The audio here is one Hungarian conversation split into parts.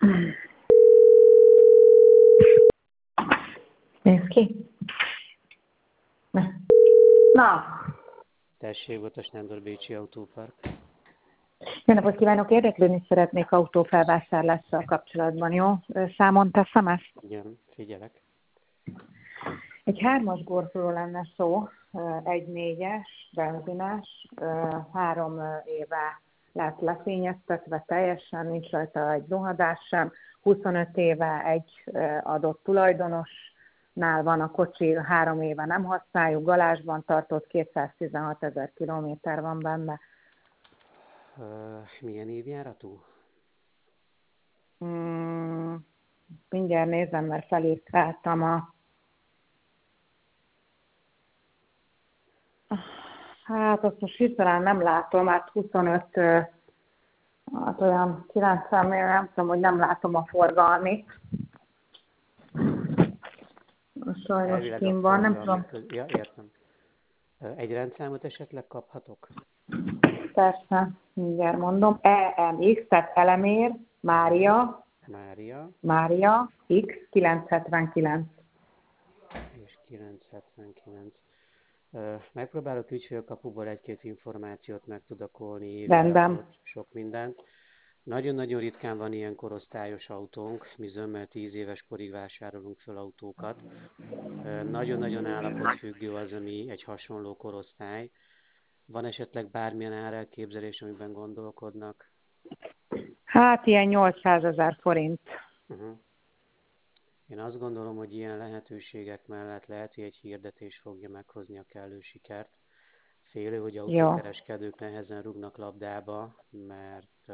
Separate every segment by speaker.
Speaker 1: Nézd ki. Na,
Speaker 2: Tessék, Botos Nándor, Bécsi Autópark.
Speaker 1: jó napot kívánok! Érdeklődni szeretnék autófelvásárlással kapcsolatban, jó? Számon teszem ezt?
Speaker 2: Igen, figyelek.
Speaker 1: Egy 3-as Golfról lenne szó, 1.4-es, benzines, 3 éve lett lefényeztetve teljesen, nincs rajta egy rohadás sem, 25 éve egy adott tulajdonosnál van a kocsi, 3 éve nem használjuk, garázsban tartott, 216 000 kilométer van benne.
Speaker 2: Milyen évjáratú?
Speaker 1: Mindjárt nézem, mert felírtáltam Hát azt most hirtelen nem látom, hát 25, hát olyan 90-nél nem tudom, hogy nem látom a forgalmit. Sajnos
Speaker 2: Elvileg a
Speaker 1: kim van, nem
Speaker 2: forgalmi
Speaker 1: tudom.
Speaker 2: Ja, értem. Egy rendszámot esetleg kaphatok?
Speaker 1: Persze, mindjárt mondom. EMX, tehát Elemér, Mária, X 979.
Speaker 2: És 979. Megpróbálok ügyfélkapuból egy-két információt megtudakolni,
Speaker 1: Rendben.
Speaker 2: évjáratot, sok mindent. Nagyon-nagyon ritkán van ilyen korosztályos autónk, mi zömmel 10 éves korig vásárolunk föl autókat. Nagyon-nagyon állapotfüggő az, ami egy hasonló korosztály. Van esetleg bármilyen árelképzelés, amiben gondolkodnak?
Speaker 1: Hát ilyen 800 000 forint.
Speaker 2: Én azt gondolom, hogy ilyen lehetőségek mellett lehet, hogy egy hirdetés fogja meghozni a kellő sikert. Félő, hogy autókereskedők nehezen rúgnak labdába, mert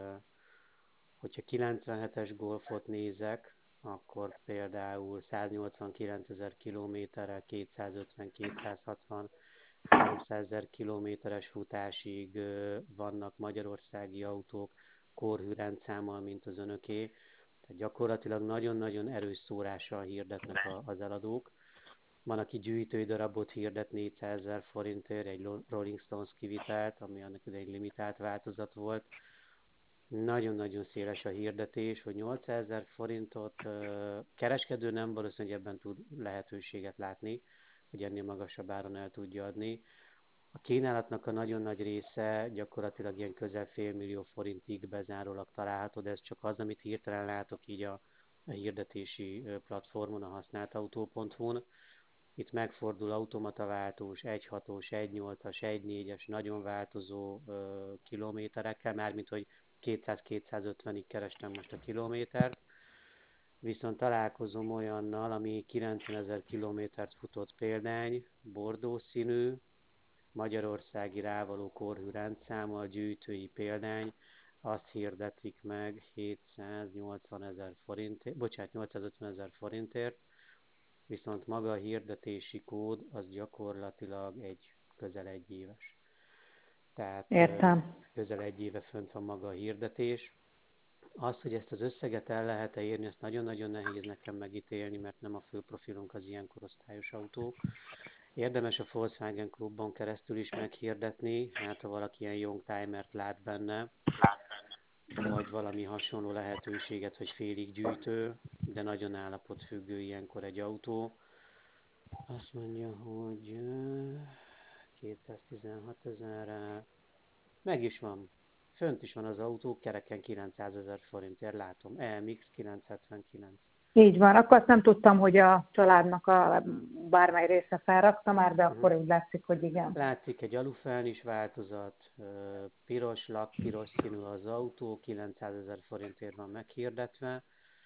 Speaker 2: hogyha 97-es Golfot nézek, akkor például 189 000 kilométerrel, 250-260, 300 000 kilométeres futásig vannak magyarországi autók korhű rendszámmal, mint az önöké. Tehát gyakorlatilag nagyon-nagyon erős szórással hirdetnek az eladók. Van, aki gyűjtői darabot hirdet 400 000 forintért, egy Rolling Stones kivitelt, ami annak idején limitált változat volt. Nagyon-nagyon széles a hirdetés, hogy 800 000 forintot kereskedő nem valószínűleg ebben tud lehetőséget látni, hogy ennél magasabb áron el tudja adni. A kínálatnak a nagyon nagy része gyakorlatilag ilyen közel $500 000 forintig bezárólag található, de ez csak az, amit hirtelen látok így a hirdetési platformon, a használtautó.hu-n. Itt megfordul automataváltós, 1.6-os, 1.8-as, 1.4-es, nagyon változó kilométerekkel, mármint hogy 200-250-ig kerestem most a kilométert, viszont találkozom olyannal, ami 90 000 kilométert futott példány, bordó színű, magyarországi rávaló korhű rendszámmal, gyűjtői példány, azt hirdetik meg 780 000 forintért, 850 000 forintért, viszont maga a hirdetési kód az gyakorlatilag közel egy éves. Tehát
Speaker 1: Értem.
Speaker 2: közel egy éve fönt van maga a hirdetés. Az, hogy ezt az összeget el lehet-e érni, ezt nagyon-nagyon nehéz nekem megítélni, mert nem a fő profilunk az ilyen korosztályos autók. Érdemes a Volkswagen Klubban keresztül is meghirdetni, hát ha valaki ilyen youngtimert lát benne, vagy valami hasonló lehetőséget, hogy félig gyűjtő, de nagyon állapotfüggő ilyenkor egy autó. Azt mondja, hogy 216 000-re meg is van. Fönt is van az autó, kereken 900 000 forintért látom. EMX 979.
Speaker 1: Így van. Akkor azt nem tudtam, hogy a családnak a bármely része felrakta már, de akkor úgy látszik, hogy igen.
Speaker 2: Látszik egy alufelnis változat, piros lak, piros színű az autó, 900 000 forintért van meghirdetve.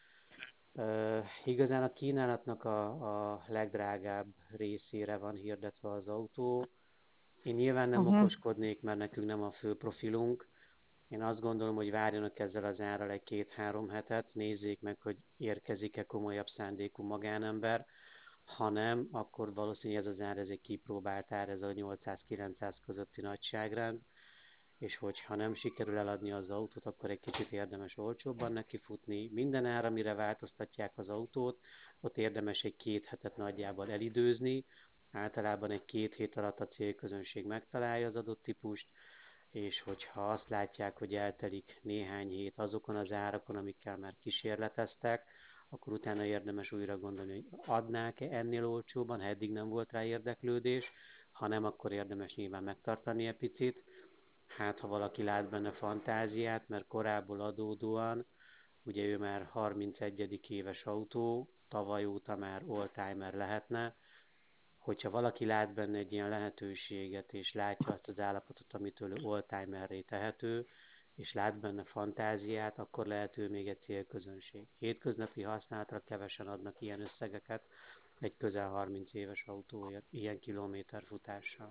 Speaker 2: Igazán a kínálatnak a legdrágább részére van hirdetve az autó. Én nyilván nem okoskodnék, mert nekünk nem a fő profilunk. Én azt gondolom, hogy várjanak ezzel az árral egy 2-3 hetet, nézzék meg, hogy érkezik-e komolyabb szándékú magánember. Ha nem, akkor valószínűleg ez az ár, ez egy kipróbált ár, ez a 800-900 közötti nagyságrend, és hogyha nem sikerül eladni az autót, akkor egy kicsit érdemes olcsóbban nekifutni. Minden ár, amire változtatják az autót, ott érdemes egy 2 hetet nagyjából elidőzni. Általában egy 2 hét alatt a célközönség megtalálja az adott típust, és hogyha azt látják, hogy eltelik néhány hét azokon az árakon, amikkel már kísérleteztek, akkor utána érdemes újra gondolni, hogy adnák-e ennél olcsóban, ha eddig nem volt rá érdeklődés, ha nem, akkor érdemes nyilván megtartani egy picit. Hát, ha valaki lát benne fantáziát, mert korábból adódóan, ugye ő már 31. éves autó, tavaly óta már oldtimer lehetne, hogyha valaki lát benne egy ilyen lehetőséget, és látja azt az állapotot, amitől oldtimerré tehető, és lát benne fantáziát, akkor lehet ő még egy célközönség. Hétköznapi használatra kevesen adnak ilyen összegeket egy közel 30 éves autóért, ilyen kilométerfutással.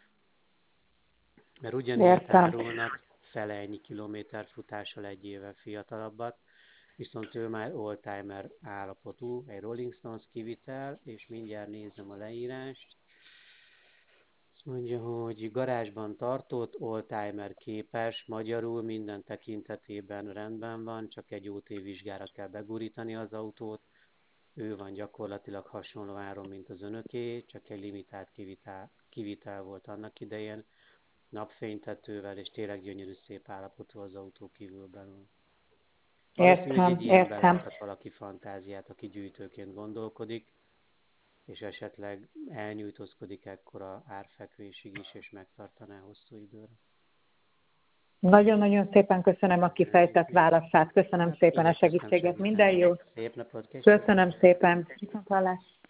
Speaker 2: Mert ugyanilyet árulnak fele ennyi kilométerfutással egy évvel fiatalabbat, viszont ő már oldtimer állapotú, egy Rolling Stones kivitel, és mindjárt nézem a leírást. Azt mondja, hogy garázsban tartott, oldtimer képes, magyarul minden tekintetében rendben van, csak egy OT vizsgára kell begurítani az autót. Ő van gyakorlatilag hasonló áron, mint az önöké, csak egy limitált kivitel volt annak idején, napfénytetővel, és tényleg gyönyörű szép állapotú az autó kívülbelül. Valószínű, hogy egy ilyenben láthat valaki fantáziát, aki gyűjtőként gondolkodik, és esetleg elnyújtózkodik ekkora árfekvésig is, és megtartaná hosszú időre.
Speaker 1: Nagyon-nagyon szépen köszönöm a kifejtett válaszát, köszönöm szépen a segítséget, minden jót.
Speaker 2: Szép napot,
Speaker 1: köszönöm szépen. Viszontlátásra.